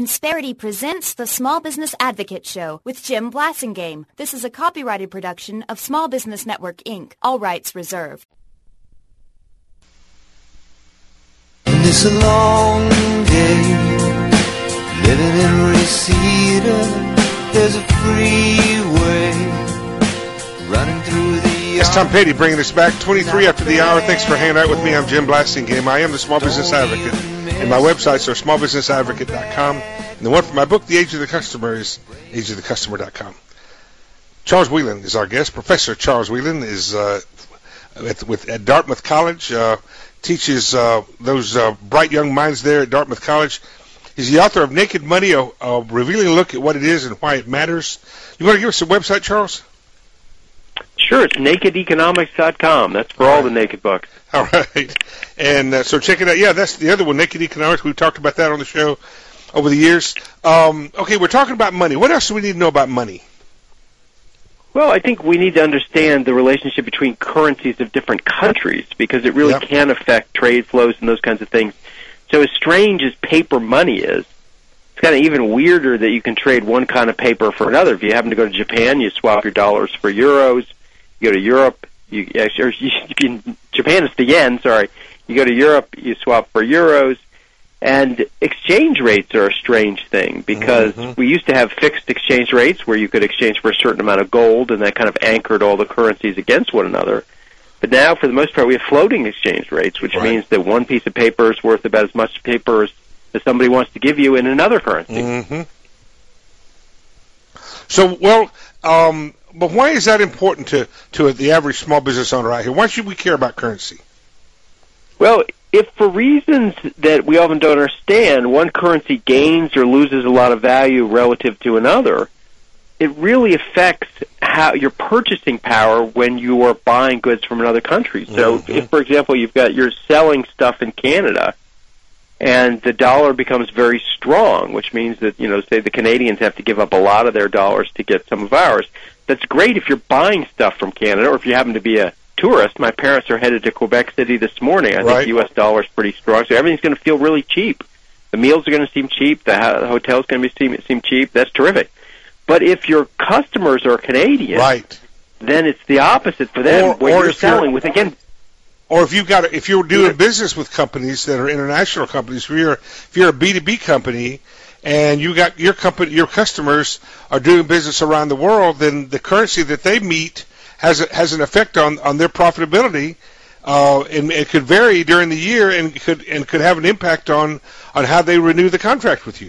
Insperity presents the Small Business Advocate Show with Jim Blasingame. This is a copyrighted production of Small Business Network, Inc. All rights reserved. And it's a long day, living in Reseda. There's a freeway running through the... It's Tom Petty bringing us back 23 after the hour. Thanks for hanging out with me. I'm Jim Blasingame. I am the Small Business Advocate. And my websites are smallbusinessadvocate.com. And the one for my book, The Age of the Customer, is ageofthecustomer.com. Charles Whelan is our guest. Professor Charles Whelan is at Dartmouth College, teaches those bright young minds there at Dartmouth College. He's the author of Naked Money, a revealing look at what it is and why it matters. You want to give us a website, Charles? Sure, it's nakedeconomics.com. That's for all the naked books. All right. And so check it out. Yeah, that's the other one, Naked Economics. We've talked about that on the show over the years. Okay, we're talking about money. What else do we need to know about money? Well, I think we need to understand the relationship between currencies of different countries because it really can affect trade flows and those kinds of things. So as strange as paper money is, it's kind of even weirder that you can trade one kind of paper for another. If you happen to go to Japan, you swap your dollars for euros. You go to Europe, Japan is the yen, sorry. You go to Europe, you swap for euros. And exchange rates are a strange thing because we used to have fixed exchange rates where you could exchange for a certain amount of gold, and that kind of anchored all the currencies against one another. But now, for the most part, we have floating exchange rates, which means that one piece of paper is worth about as much paper as somebody wants to give you in another currency. So, well, but why is that important to the average small business owner out here? Why should we care about currency? Well, if for reasons that we often don't understand, one currency gains or loses a lot of value relative to another, it really affects how your purchasing power when you are buying goods from another country. So if, for example, you're selling stuff in Canada and the dollar becomes very strong, which means that, say the Canadians have to give up a lot of their dollars to get some of ours. That's great if you're buying stuff from Canada or if you happen to be a tourist. My parents are headed to Quebec City this morning. I think the U.S. dollar is pretty strong, so everything's going to feel really cheap. The meals are going to seem cheap. The hotel's going to seem cheap. That's terrific. But if your customers are Canadian, then it's the opposite for them. What you're selling with, again... Or if you're doing business with companies that are international companies, if you're a B2B company and you got your customers are doing business around the world, then the currency that they meet has an effect on their profitability, and it could vary during the year and could have an impact on how they renew the contract with you.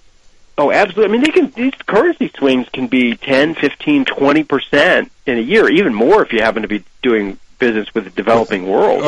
Oh, absolutely. I mean, these currency swings can be 10, 15, 20% in a year, even more if you happen to be doing business with the developing world.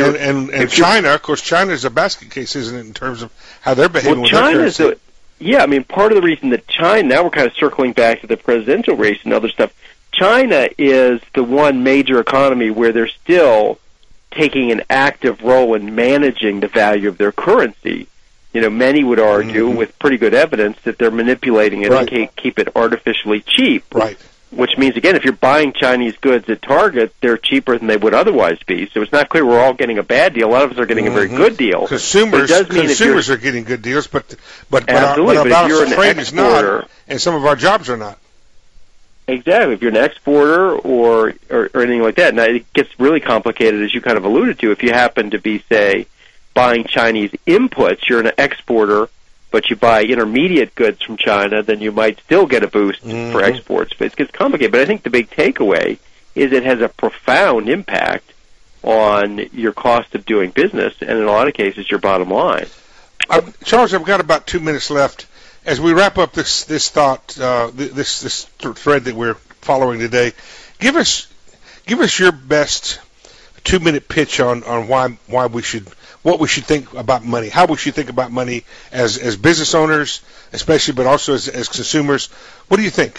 And China, of course, China is a basket case, isn't it, in terms of how they're behaving with their currency? Part of the reason that China, now we're kind of circling back to the presidential race and other stuff, China is the one major economy where they're still taking an active role in managing the value of their currency. Many would argue with pretty good evidence that they're manipulating it and keep it artificially cheap. Which means, again, if you're buying Chinese goods at Target, they're cheaper than they would otherwise be. So it's not clear we're all getting a bad deal. A lot of us are getting a very good deal. Consumers are getting good deals, but our balance of trade is not, and some of our jobs are not. Exactly. If you're an exporter or anything like that, now it gets really complicated, as you kind of alluded to. If you happen to be, say, buying Chinese inputs, you're an exporter, but you buy intermediate goods from China, then you might still get a boost for exports. But it gets complicated. But I think the big takeaway is it has a profound impact on your cost of doing business, and in a lot of cases, your bottom line. Charles, I've got about 2 minutes left. As we wrap up this thought, this thread that we're following today, give us your best 2-minute pitch on why we should. What we should think about money, how we should think about money as business owners, especially, but also as consumers. What do you think?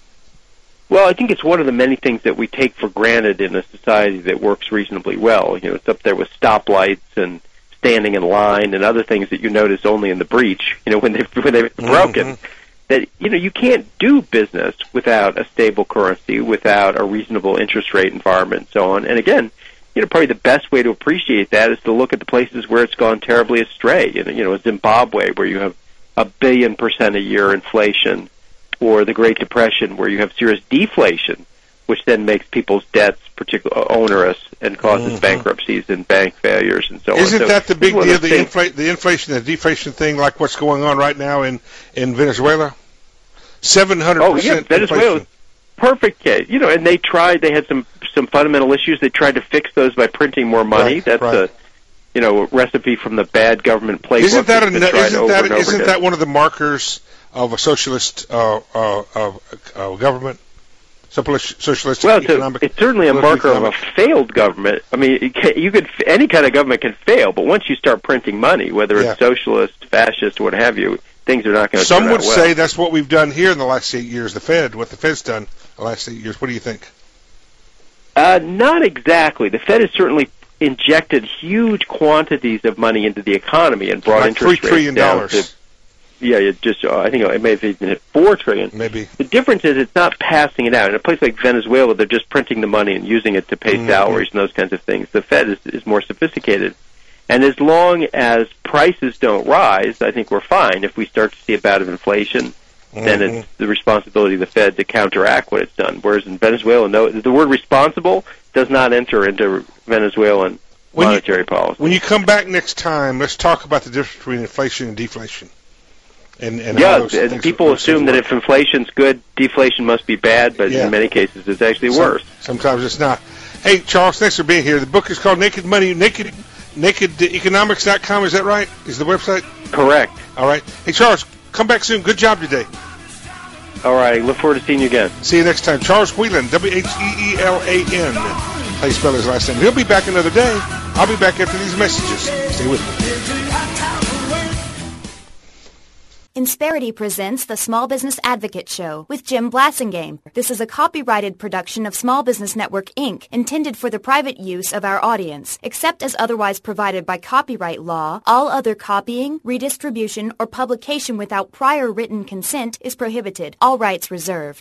Well, I think it's one of the many things that we take for granted in a society that works reasonably well. It's up there with stoplights and standing in line and other things that you notice only in the breach, when they've broken. That, you can't do business without a stable currency, without a reasonable interest rate environment, and so on. And again, probably the best way to appreciate that is to look at the places where it's gone terribly astray. Zimbabwe, where you have 1 billion% a year inflation, or the Great Depression, where you have serious deflation, which then makes people's debts particularly onerous and causes bankruptcies and bank failures and so on. Isn't that the big deal, the inflation and deflation thing, like what's going on right now in Venezuela? 700% Oh, yeah, Venezuela, perfect case. And they had some fundamental issues. They tried to fix those by printing more money. That's a recipe from the bad government playbook. Isn't that one of the markers of a socialist government? Socialistic economic. It's certainly a marker of a failed government. I mean, any kind of government can fail, but once you start printing money, whether it's socialist, fascist, what have you, things are not going to turn out well. Some would say that's what we've done here in the last 8 years. What the Fed's done the last 8 years. What do you think? Not exactly. The Fed has certainly injected huge quantities of money into the economy and brought interest rates down to. Yeah, I think it may have even hit $4 trillion. Maybe. The difference is it's not passing it out. In a place like Venezuela, they're just printing the money and using it to pay salaries and those kinds of things. The Fed is more sophisticated. And as long as prices don't rise, I think we're fine. If we start to see a bout of inflation, then it's the responsibility of the Fed to counteract what it's done. Whereas in Venezuela, the word responsible does not enter into Venezuelan monetary policy. When you come back next time, let's talk about the difference between inflation and deflation. And people assume that if inflation's good, deflation must be bad, but in many cases it's actually worse. Sometimes it's not. Hey, Charles, thanks for being here. The book is called Naked Money, NakedEconomics.com, is that right? Is the website? Correct. All right. Hey, Charles, come back soon. Good job today. All right. Look forward to seeing you again. See you next time. Charles Whelan, Wheelan. How you spell his last name. He'll be back another day. I'll be back after these messages. Stay with me. Insperity presents the Small Business Advocate Show with Jim Blasingame. This is a copyrighted production of Small Business Network, Inc., intended for the private use of our audience. Except as otherwise provided by copyright law, all other copying, redistribution, or publication without prior written consent is prohibited. All rights reserved.